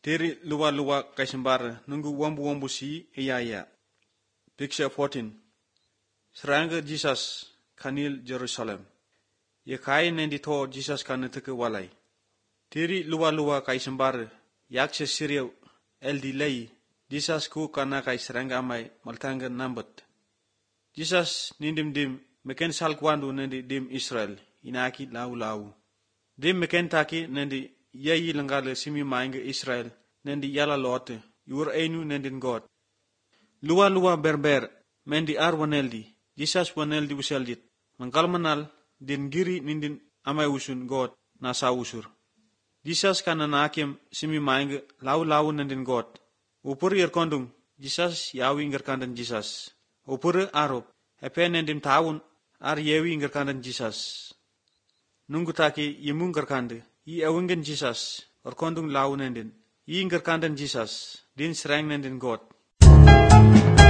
Teri luwa-luwa kaisembar nunggu wambu-wambu si iya. Picture 14. Serangga Jesus kanil Jerusalem. Ye kai nendi to Jesus kaneteke walai. Teri luwa-luwa kaisembar yakse Syria el dilei. Jesus ku kana kai serangga amai maltanga nambet. Jesus nindim meken salkwandu nendi dim Israel inaki lau. Dim meken taki nendi yeyi lenggale simi mainge Israel nendi yala lote yur einu nendin God. Luwa berber mendi ar waneldi Jesus waneldi useldit mangkal manal din giri nindin amai usun God nasa usur. Jesus kana nakiem simi mainge lau nendin God. Upur kondung Jesus yawi ngerkandan Jesus. Upur arop epe nendim taun ar yewi ngerkandan Jesus. Nunggu taki yemung ngerkande I ewengen Jesus kondung lau nendin. I ngerkandan Jesus din serang nendin God.